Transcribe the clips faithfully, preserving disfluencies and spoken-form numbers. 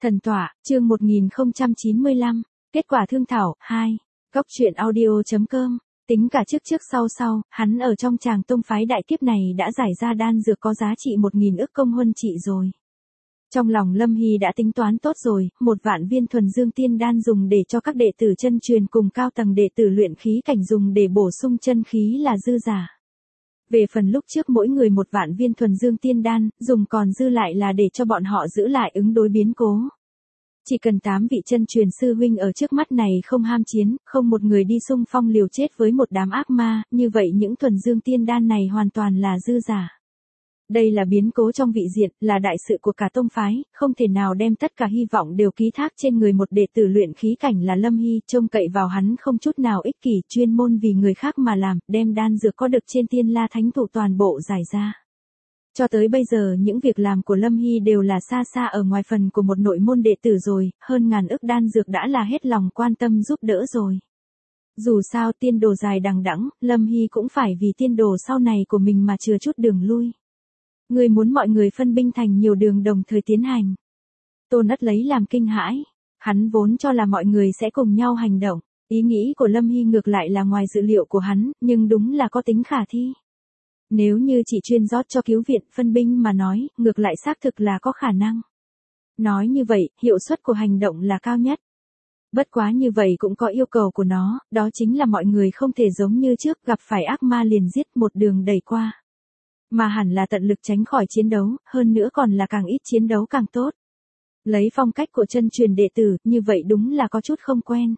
Thần tọa, chương một nghìn không trăm chín mươi lăm, kết quả thương thảo, hai, góc truyện audio.com, tính cả trước trước sau sau, hắn ở trong tràng tông phái đại kiếp này đã giải ra đan dược có giá trị một nghìn ức công huân trị rồi. Trong lòng Lâm Hy đã tính toán tốt rồi, một vạn viên thuần dương tiên đan dùng để cho các đệ tử chân truyền cùng cao tầng đệ tử luyện khí cảnh dùng để bổ sung chân khí là dư giả. Về phần lúc trước mỗi người một vạn viên thuần dương tiên đan, dùng còn dư lại là để cho bọn họ giữ lại ứng đối biến cố. Chỉ cần tám vị chân truyền sư huynh ở trước mắt này không ham chiến, không một người đi xung phong liều chết với một đám ác ma, như vậy những thuần dương tiên đan này hoàn toàn là dư giả. Đây là biến cố trong vị diện, là đại sự của cả tông phái, không thể nào đem tất cả hy vọng đều ký thác trên người một đệ tử luyện khí cảnh là Lâm Hy, trông cậy vào hắn không chút nào ích kỷ, chuyên môn vì người khác mà làm, đem đan dược có được trên Tiên La Thánh Thụ toàn bộ giải ra. Cho tới bây giờ những việc làm của Lâm Hy đều là xa xa ở ngoài phần của một nội môn đệ tử rồi, hơn ngàn ức đan dược đã là hết lòng quan tâm giúp đỡ rồi. Dù sao tiên đồ dài đằng đẵng, Lâm Hy cũng phải vì tiên đồ sau này của mình mà chừa chút đường lui. Người muốn mọi người phân binh thành nhiều đường đồng thời tiến hành. Tôn Ất lấy làm kinh hãi. Hắn vốn cho là mọi người sẽ cùng nhau hành động. Ý nghĩ của Lâm Hy ngược lại là ngoài dự liệu của hắn, nhưng đúng là có tính khả thi. Nếu như chỉ chuyên rót cho cứu viện phân binh mà nói, ngược lại xác thực là có khả năng. Nói như vậy, hiệu suất của hành động là cao nhất. Bất quá như vậy cũng có yêu cầu của nó, đó chính là mọi người không thể giống như trước gặp phải ác ma liền giết một đường đẩy qua. Mà hẳn là tận lực tránh khỏi chiến đấu, hơn nữa còn là càng ít chiến đấu càng tốt. Lấy phong cách của chân truyền đệ tử, như vậy đúng là có chút không quen.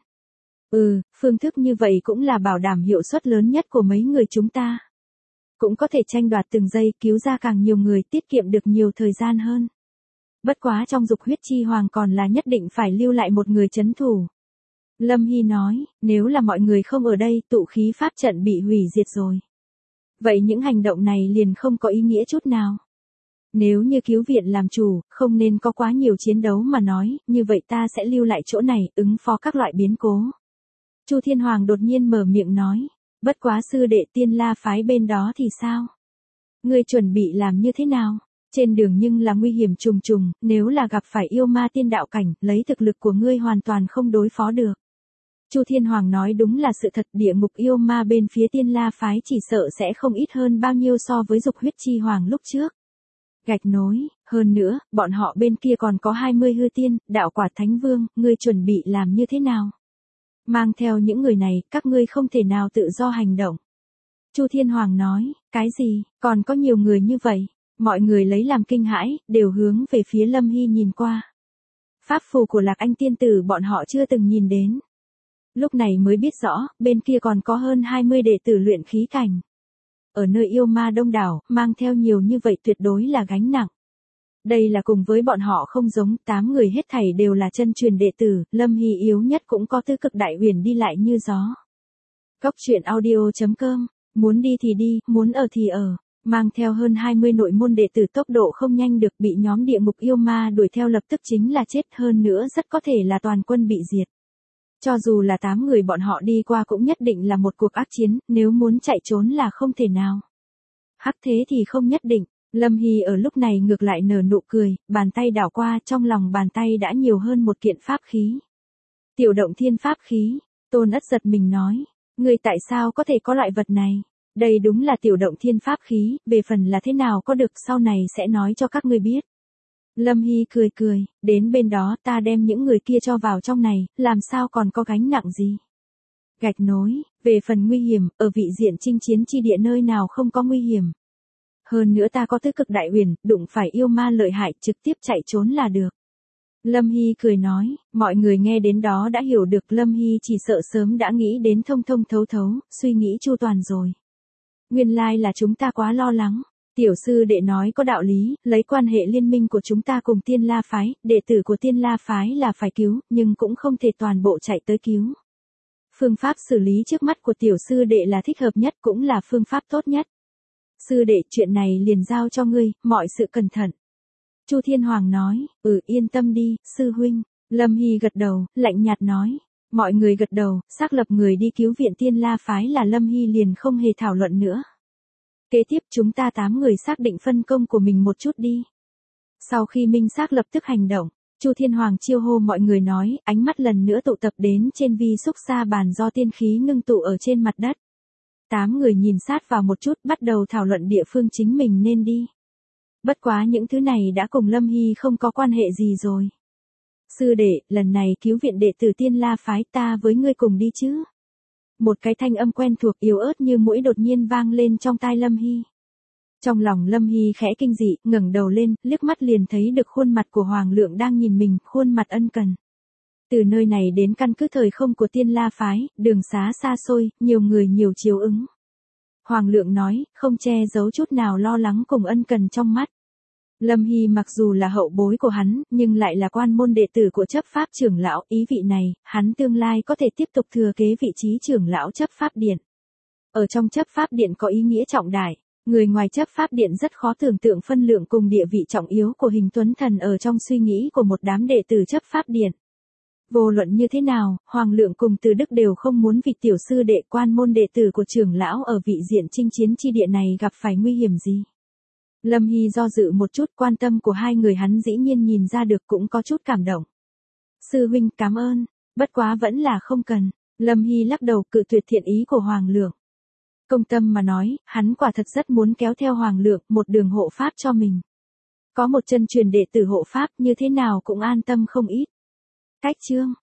Ừ, phương thức như vậy cũng là bảo đảm hiệu suất lớn nhất của mấy người chúng ta. Cũng có thể tranh đoạt từng giây, cứu ra càng nhiều người, tiết kiệm được nhiều thời gian hơn. Bất quá trong dục huyết chi hoàng còn là nhất định phải lưu lại một người trấn thủ. Lâm Hy nói, nếu là mọi người không ở đây, tụ khí pháp trận bị hủy diệt rồi. Vậy những hành động này liền không có ý nghĩa chút nào. Nếu như cứu viện làm chủ, không nên có quá nhiều chiến đấu mà nói, như vậy ta sẽ lưu lại chỗ này, ứng phó các loại biến cố. Chu Thiên Hoàng đột nhiên mở miệng nói, bất quá sư đệ Tiên La phái bên đó thì sao? Ngươi chuẩn bị làm như thế nào? Trên đường nhưng là nguy hiểm trùng trùng, nếu là gặp phải yêu ma tiên đạo cảnh, lấy thực lực của ngươi hoàn toàn không đối phó được. Chu Thiên Hoàng nói đúng là sự thật, địa ngục yêu ma bên phía Tiên La phái chỉ sợ sẽ không ít hơn bao nhiêu so với dục huyết chi hoàng lúc trước. Gạch nối, hơn nữa, bọn họ bên kia còn có hai mươi hư tiên, đạo quả thánh vương, ngươi chuẩn bị làm như thế nào? Mang theo những người này, các ngươi không thể nào tự do hành động. Chu Thiên Hoàng nói, cái gì, còn có nhiều người như vậy? Mọi người lấy làm kinh hãi, đều hướng về phía Lâm Hy nhìn qua. Pháp phù của Lạc Anh tiên tử bọn họ chưa từng nhìn đến. Lúc này mới biết rõ, bên kia còn có hơn hai mươi đệ tử luyện khí cảnh. Ở nơi yêu ma đông đảo, mang theo nhiều như vậy tuyệt đối là gánh nặng. Đây là cùng với bọn họ không giống, tám người hết thảy đều là chân truyền đệ tử, Lâm Hy yếu nhất cũng có tư cực đại huyền đi lại như gió. Góc truyện audio.com, muốn đi thì đi, muốn ở thì ở. Mang theo hơn hai mươi nội môn đệ tử tốc độ không nhanh được bị nhóm địa ngục yêu ma đuổi theo lập tức chính là chết, hơn nữa rất có thể là toàn quân bị diệt. Cho dù là tám người bọn họ đi qua cũng nhất định là một cuộc ác chiến, nếu muốn chạy trốn là không thể nào. Hắc thế thì không nhất định, Lâm Hy ở lúc này ngược lại nở nụ cười, bàn tay đảo qua, trong lòng bàn tay đã nhiều hơn một kiện pháp khí. Tiểu động thiên pháp khí, Tôn Ất giật mình nói, người tại sao có thể có loại vật này? Đây đúng là tiểu động thiên pháp khí, về phần là thế nào có được sau này sẽ nói cho các ngươi biết. Lâm Hy cười cười, đến bên đó ta đem những người kia cho vào trong này, làm sao còn có gánh nặng gì. Gạch nối, về phần nguy hiểm, ở vị diện chinh chiến chi địa nơi nào không có nguy hiểm. Hơn nữa ta có tứ cực đại huyền, đụng phải yêu ma lợi hại trực tiếp chạy trốn là được. Lâm Hy cười nói, mọi người nghe đến đó đã hiểu được Lâm Hy chỉ sợ sớm đã nghĩ đến thông thông thấu thấu, suy nghĩ chu toàn rồi. Nguyên lai là chúng ta quá lo lắng. Tiểu sư đệ nói có đạo lý, lấy quan hệ liên minh của chúng ta cùng Tiên La phái, đệ tử của Tiên La phái là phải cứu, nhưng cũng không thể toàn bộ chạy tới cứu. Phương pháp xử lý trước mắt của tiểu sư đệ là thích hợp nhất, cũng là phương pháp tốt nhất. Sư đệ, chuyện này liền giao cho ngươi, mọi sự cẩn thận. Chu Thiên Hoàng nói, ừ yên tâm đi, sư huynh. Lâm Hy gật đầu, lạnh nhạt nói. Mọi người gật đầu, xác lập người đi cứu viện Tiên La phái là Lâm Hy liền không hề thảo luận nữa. Kế tiếp chúng ta tám người xác định phân công của mình một chút đi. Sau khi minh xác lập tức hành động, Chu Thiên Hoàng chiêu hô mọi người nói, ánh mắt lần nữa tụ tập đến trên vi xúc sa bàn do tiên khí ngưng tụ ở trên mặt đất. Tám người nhìn sát vào một chút, bắt đầu thảo luận địa phương chính mình nên đi. Bất quá những thứ này đã cùng Lâm Hy không có quan hệ gì rồi. Sư đệ, lần này cứu viện đệ tử Tiên La phái, ta với ngươi cùng đi chứ? Một cái thanh âm quen thuộc yếu ớt như mũi đột nhiên vang lên trong tai Lâm Hy. Trong lòng Lâm Hy khẽ kinh dị, ngẩng đầu lên, liếc mắt liền thấy được khuôn mặt của Hoàng Lượng đang nhìn mình, khuôn mặt ân cần. Từ nơi này đến căn cứ thời không của Tiên La phái, đường xá xa xôi, nhiều người nhiều chiếu ứng. Hoàng Lượng nói, không che giấu chút nào lo lắng cùng ân cần trong mắt. Lâm Hy mặc dù là hậu bối của hắn, nhưng lại là quan môn đệ tử của chấp pháp trưởng lão, ý vị này, hắn tương lai có thể tiếp tục thừa kế vị trí trưởng lão chấp pháp điện. Ở trong chấp pháp điện có ý nghĩa trọng đại, người ngoài chấp pháp điện rất khó tưởng tượng phân lượng cùng địa vị trọng yếu của Hình Tuấn Thần ở trong suy nghĩ của một đám đệ tử chấp pháp điện. Vô luận như thế nào, Hoàng Lượng cùng Từ Đức đều không muốn vị tiểu sư đệ quan môn đệ tử của trưởng lão ở vị diện chinh chiến chi địa này gặp phải nguy hiểm gì. Lâm Hy do dự một chút, quan tâm của hai người hắn dĩ nhiên nhìn ra được, cũng có chút cảm động. Sư huynh cảm ơn, bất quá vẫn là không cần. Lâm Hy lắc đầu cự tuyệt thiện ý của Hoàng Lượng. Công tâm mà nói, hắn quả thật rất muốn kéo theo Hoàng Lượng một đường hộ pháp cho mình. Có một chân truyền đệ tử hộ pháp như thế nào cũng an tâm không ít. Cách chương